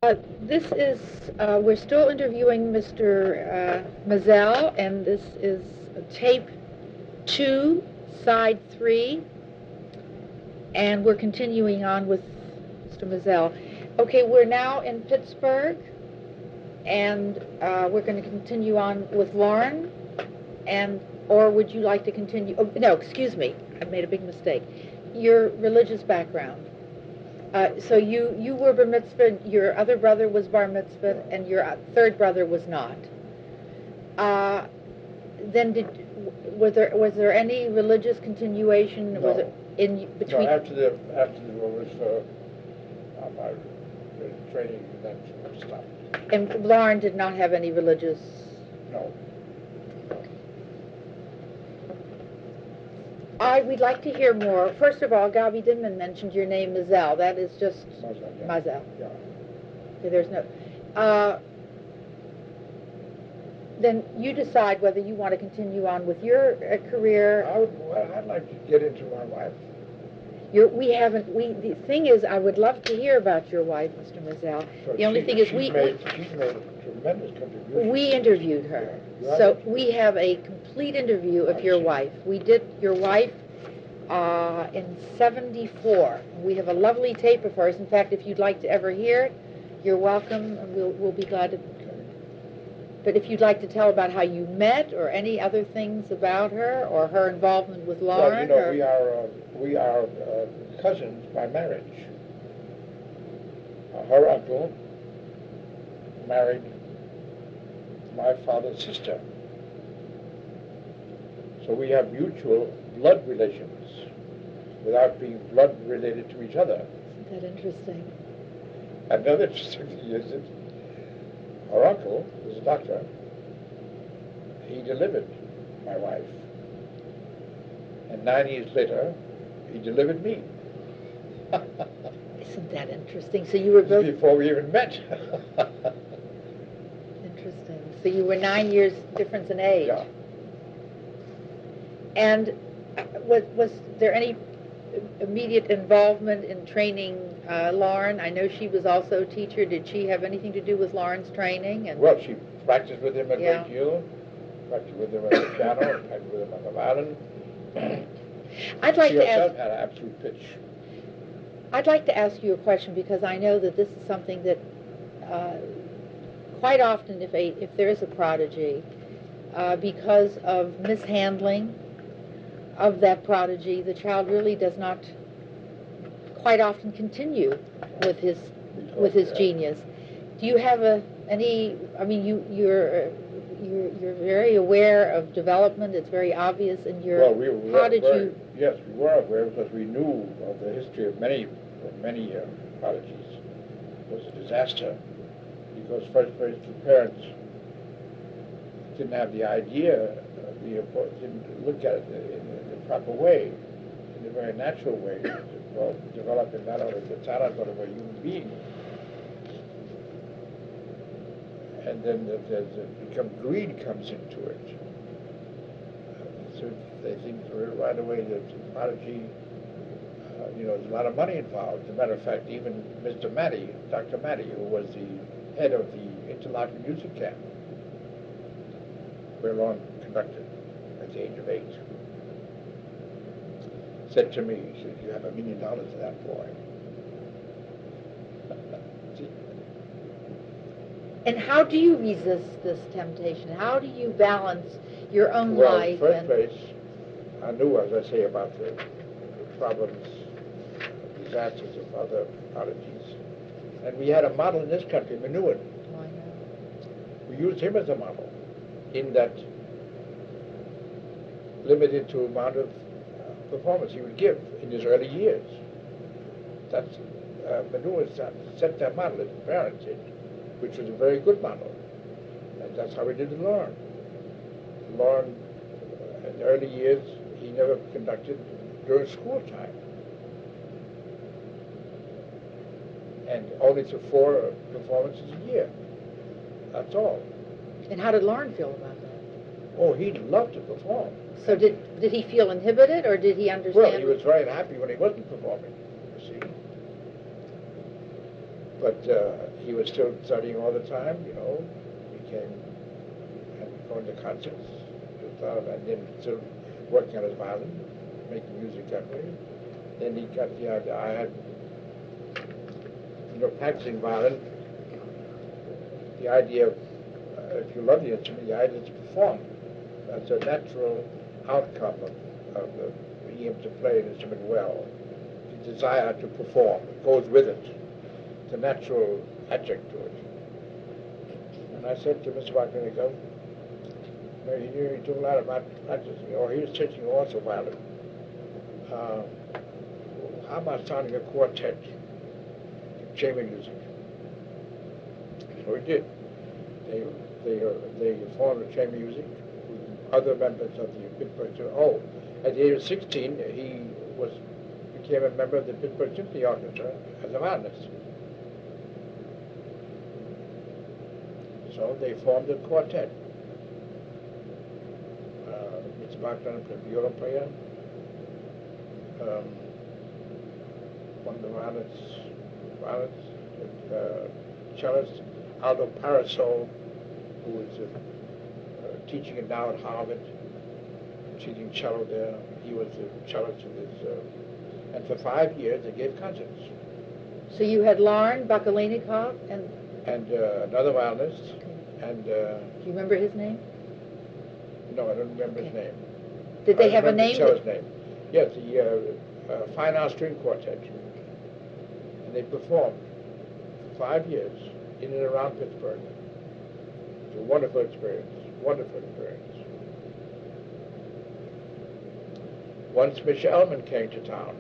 This is, we're still interviewing Mr. Mazel, and this is tape 2, side 3, and we're continuing on with Mr. Mazel. Okay, we're now in Pittsburgh, and we're going to continue on with Lauren, or would you like to continue? Oh, no, excuse me, I made a big mistake. Your religious background. So you were bar mitzvah, your other brother was bar mitzvah, and your third brother was not. Then was there any religious continuation? No. Was it in between? No, after the war was my training, that stopped. And Lauren did not have any religious. No. We'd like to hear more. First of all, Gabi Dinman mentioned your name, Mazel. That is just Mazel. Yeah. Mazel. Yeah. Okay, there's no. Then you decide whether you want to continue on with your career. I'd like to get into my wife. The thing is, I would love to hear about your wife, Mr. Mazel. So The only thing is, she's made a tremendous contribution. we interviewed her, Yeah. so we have a complete interview of your wife. We did your wife in '74. We have a lovely tape of hers. In fact, if you'd like to ever hear it, you're welcome, and we'll be glad to. But if you'd like to tell about how you met, or any other things about her, or her involvement with Lauren, Well, you know, we are cousins by marriage. Her uncle married my father's sister, so we have mutual blood relations without being blood related to each other. Isn't that interesting? Another interesting thing is that her uncle was a doctor. He delivered my wife. And 9 years later, he delivered me. Isn't that interesting? So you were both... Before we even met. Interesting. So you were 9 years difference in age. Yeah. And was there any immediate involvement in training Lauren? I know she was also a teacher. Did she have anything to do with Lauren's training? Well, she practiced with him a Yeah. great deal. Practiced with him on the piano, practiced with him on the violin. I'd like She to herself ask. had an absolute pitch. I'd like to ask you a question, because I know that this is something that quite often, if there is a prodigy, because of mishandling of that prodigy, the child really does not quite often continue with his genius. Do you have any? I mean, you're very aware of development. It's very obvious in your. Well, we were how did you? Yes, we were aware because we knew of the history of many prodigies. It was a disaster because first the parents didn't have the idea, didn't look at it in the proper way, in a very natural way, developing not only the talent but of a human being. And then greed comes into it. So they think right away that the prodigy, there's a lot of money involved. As a matter of fact, even Mr. Matty, Dr. Matty, who was the head of the Interlochen Music Camp, where Lauren conducted at the age of 8, said to me, he said, "You have $1 million to that boy." And how do you resist this temptation? How do you balance your own life? Well, in the first place, I knew, as I say, about the problems, disasters of other prodigies. And we had a model in this country, Menuhin. Oh, I know. We used him as a model in that limited to amount of performance he would give in his early years. That's Menuhin set that model, his parents did, which was a very good model. And that's how we did with Lauren. Lauren, in the early years, he never conducted during school time. And only to 4 performances a year. That's all. And how did Lauren feel about that? Oh, he loved to perform. So did he feel inhibited, or did he understand? Well, he was very happy when he wasn't performing, you see. But he was still studying all the time, you know. He came and going to concerts, and then still working on his violin, making music that way. Then he got the idea. I had, you know, practicing violin. The idea of, if you love the instrument, the idea is to perform. That's a natural outcome of being able to play an instrument well. The desire to perform goes with it. It's a natural adjunct to it. And I said to Mr. Wagner, you know, he took a lot about practicing, or he was teaching also violin. How about starting a quartet, chamber music? So he did. They formed a chamber music with other members of the Pittsburgh. Oh, at the age of 16, he became a member of the Pittsburgh Symphony Orchestra as a violinist. So they formed a quartet. Mr. Wagner, a viola player, one of the violinists, cellist, Aldo Parasol, who was teaching it now at Harvard, teaching cello there. He was the cellist of this, and for 5 years they gave concerts. So you had Lauren Bakalinikoff and Another violinist, and do you remember his name? no, I don't remember his name. Did they have a name? The cellist's name. Yes, the Fine Art String Quartet, and they performed for 5 years in and around Pittsburgh. It's a wonderful experience. Wonderful experience. Once Mitch Elman came to town,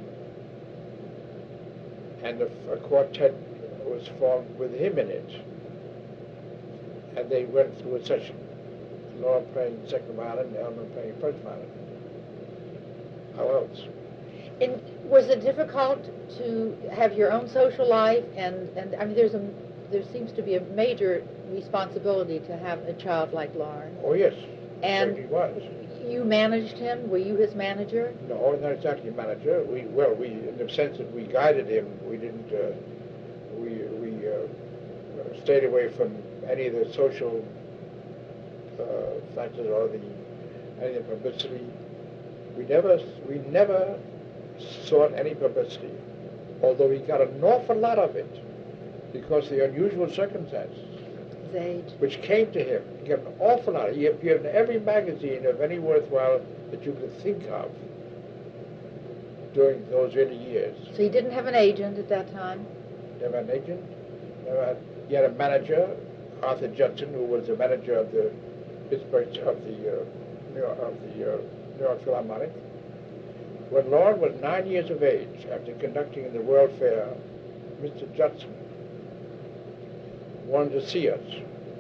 and a quartet was formed with him in it, and they went through a session. Laura playing second violin, Elman playing first violin. How else? And was it difficult to have your own social life? And I mean, there seems to be a major responsibility to have a child like Lauren. Oh yes, and certainly was. You managed him? Were you his manager? No, not exactly manager. We in the sense that we guided him. We didn't. We stayed away from any of the social factors or any of the publicity. We never sought any publicity, although he got an awful lot of it because of the unusual circumstances. His age. Which came to him. He got an awful lot. He appeared in every magazine of any worthwhile that you could think of during those early years. So he didn't have an agent at that time? Never had an agent. He had a manager, Arthur Judson, who was the manager of the Pittsburgh New York Philharmonic. When Lauren was 9 years of age, after conducting in the World Fair, Mr. Judson wanted to see us.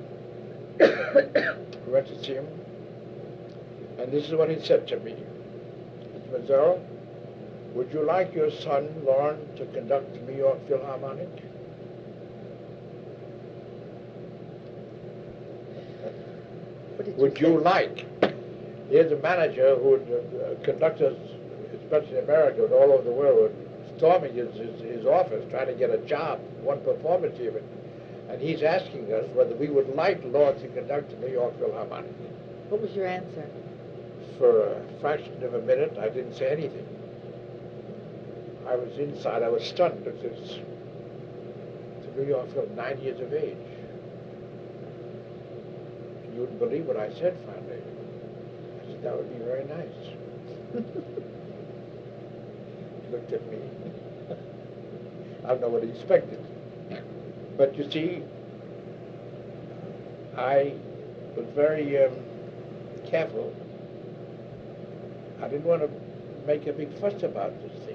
We went to see him, and this is what he said to me. Mr. Mazzaro, would you like your son, Lauren, to conduct the New York Philharmonic? Would you like? Here's a manager who would conduct us, especially in America and all over the world, storming his office, trying to get a job, one performance even. And he's asking us whether we would like Lauren to conduct the New York Philharmonic. What was your answer? For a fraction of a minute, I didn't say anything. I was inside. I was stunned at this. The New York Philharmonic, 9 years of age. You wouldn't believe what I said finally. I said, that would be very nice. He looked at me. I don't know what he expected. But you see, I was very careful. I didn't want to make a big fuss about this thing.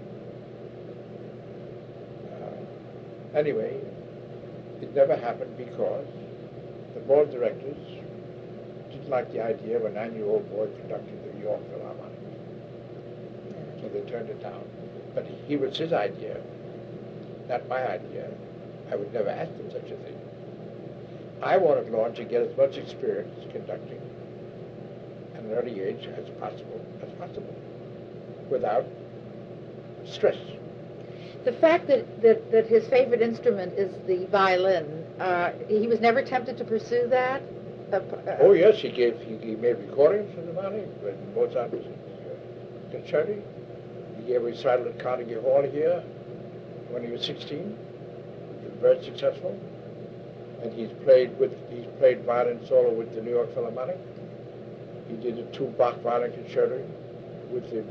Anyway, it never happened because the board of directors didn't like the idea of a 9-year-old boy conducting the New York Philharmonic. So they turned it down. But it was his idea, not my idea. I would never ask him such a thing. I wanted Lauren to get as much experience conducting at an early age as possible, without stress. The fact that his favorite instrument is the violin, he was never tempted to pursue that? Oh yes, he made recordings of the violin with Mozart's concerti. He gave a recital at Carnegie Hall here when he was 16. He was very successful, and he's played violin solo with the New York Philharmonic. He did a 2 Bach violin concerto with the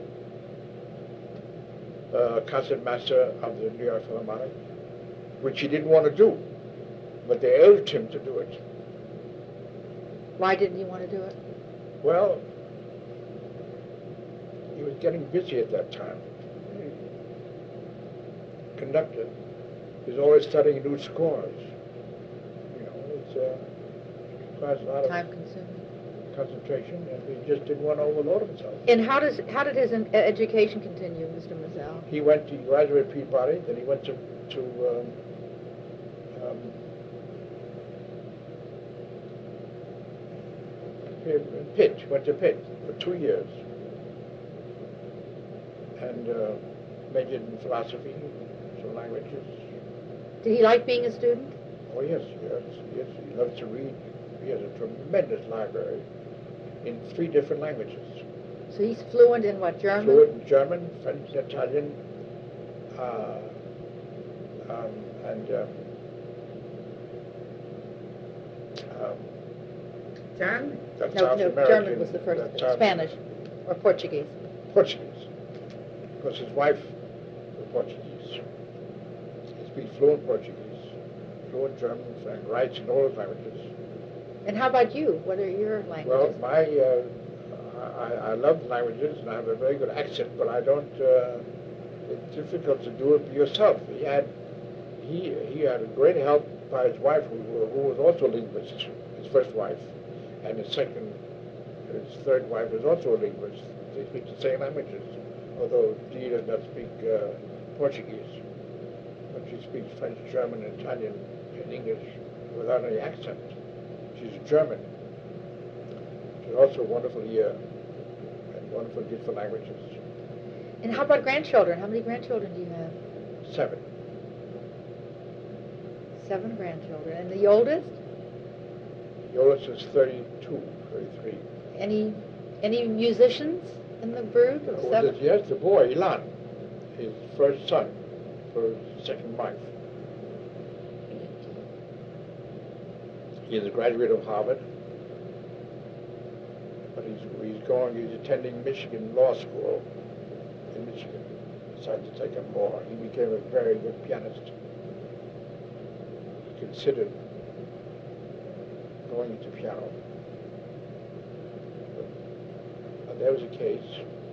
concertmaster of the New York Philharmonic, which he didn't want to do, but they urged him to do it. Why didn't he want to do it? Well, he was getting busy at that time. Conductor is always studying new scores. You know, it's requires a lot of Time-consuming. concentration, and he just didn't want to overload himself. And how did his education continue, Mr. Mazel? He graduated Peabody, then he went to Pitt. Went to Pitt for 2 years, and majored in philosophy, some languages. Did he like being a student? Oh yes. He loves to read. He has a tremendous library in 3 different languages. So he's fluent in what, German? Fluent in German, French, Italian, and German? that's No, South American. German was the first. That's South- Spanish or Portuguese. Portuguese, because his wife was Portuguese. He speaks fluent Portuguese, fluent German, and writes in all those languages. And how about you? What are your languages? Well, I love languages, and I have a very good accent, but I don't. It's difficult to do it yourself. He had a great help by his wife, who was also a linguist. His first wife, and his third wife was also a linguist. They speak the same languages, although Dee does not speak Portuguese, but she speaks French, German, Italian, and English without any accent. She's German. She's also a wonderful ear and wonderful gift for languages. And how about grandchildren? How many grandchildren do you have? 7. 7 grandchildren. And the oldest? The oldest is 32, 33. Any musicians in the brood of 7? Yes, the boy, Ilan, his first son, for his second wife. He is a graduate of Harvard, but he's attending Michigan Law School in Michigan. Decided to take up law. He became a very good pianist. He considered going into piano. But there was a case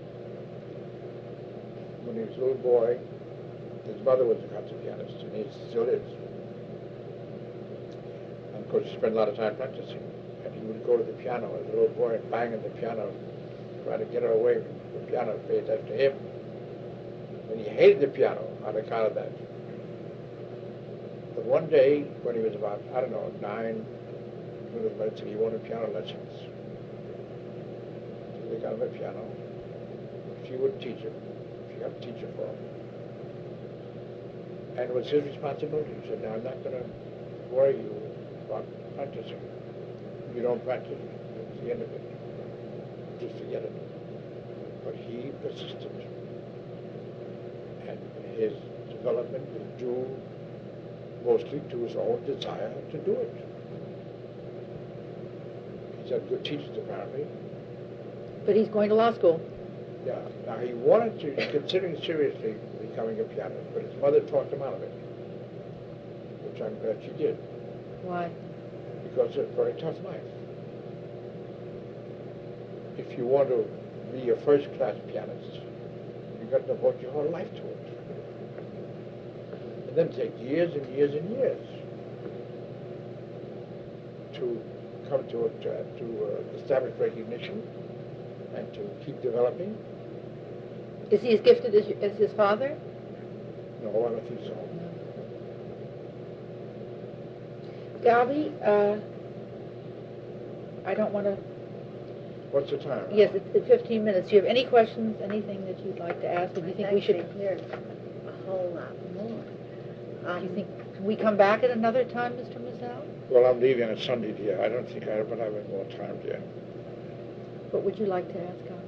when he was a little boy. His mother was a concert pianist, and he still is. And of course, he spent a lot of time practicing. And he would go to the piano as a little boy and bang on the piano, trying to get her away from the piano, pay attention to him. And he hated the piano on account of that. But one day, when he was about, 9, he wanted piano lessons. So they got him a piano. She wouldn't teach him. She got a teacher for him. And it was his responsibility. He said, "Now, I'm not going to worry you about practicing. If you don't practice, it's the end of it. Just forget it." But he persisted. And his development was due mostly to his own desire to do it. He's had good teachers, apparently. But he's going to law school. Yeah. Now, he wanted to, considering seriously becoming a pianist, but his mother talked him out of it, which I'm glad she did, Why? because it's a very tough life. If you want to be a first-class pianist, you've got to devote your whole life to it. And then take years and years and years to come to establish recognition and to keep developing. Is he as gifted as his father? No, I don't think so. Galby, I don't want to... What's the time? Yes, it's 15 minutes. Do you have any questions, anything that you'd like to ask? Or do you think we should... Hear a whole lot Do you think, can we come back at another time, Mr. Mazel? Well, I'm leaving on Sunday, dear. I don't think I will have any more time, dear. What would you like to ask him?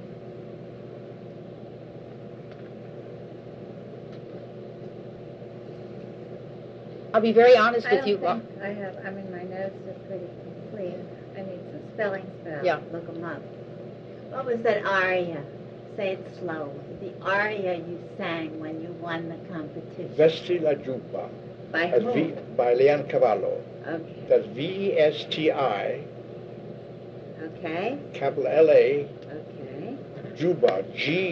I'll be very honest with you. I mean, my notes are pretty complete. I need some spelling spells. Yeah. Look them up. What was that aria? Say it slow. The aria you sang when you won the competition. Vesti la Giubba. By That's whom? by Leon Cavallo. Okay. That's Vesti, Okay. capital L-A, Okay. Juba,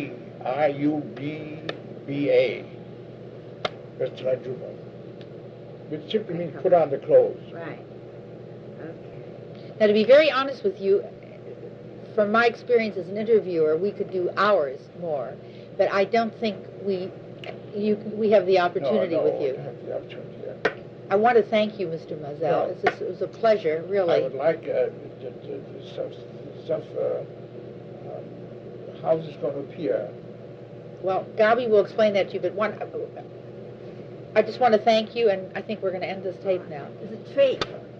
Giubba. Vesti la Giubba. Which simply means put on the clothes. Right. Okay. Now, to be very honest with you, from my experience as an interviewer, we could do hours more, but I don't think we have the opportunity No, with you. I don't have the opportunity, yeah. I want to thank you, Mr. Mazel. No. It was a pleasure, really. I would like the stuff, how is this going to appear? Well, Gabi will explain that to you, but I just want to thank you, and I think we're going to end this tape now. It's a treat.